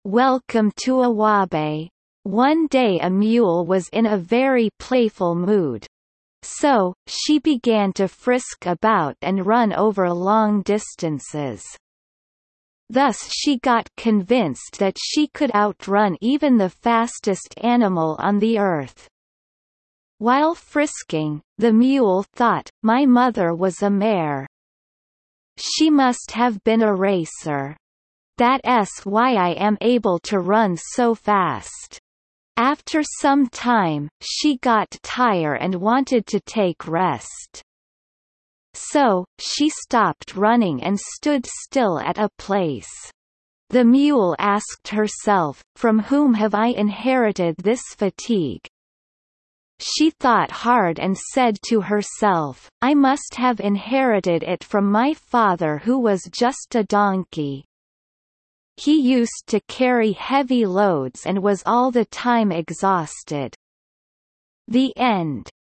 Welcome to Awabe. One day a mule was in a very playful mood. So, she began to frisk about and run over long distances. Thus she got convinced that she could outrun even the fastest animal on the earth. While frisking, the mule thought, "My mother was a mare. She must have been a racer. That's why I am able to run so fast." After some time, she got tired and wanted to take rest. So, she stopped running and stood still at a place. The mule asked herself, "From whom have I inherited this fatigue?" She thought hard and said to herself, "I must have inherited it from my father, who was just a donkey. He used to carry heavy loads and was all the time exhausted." The end.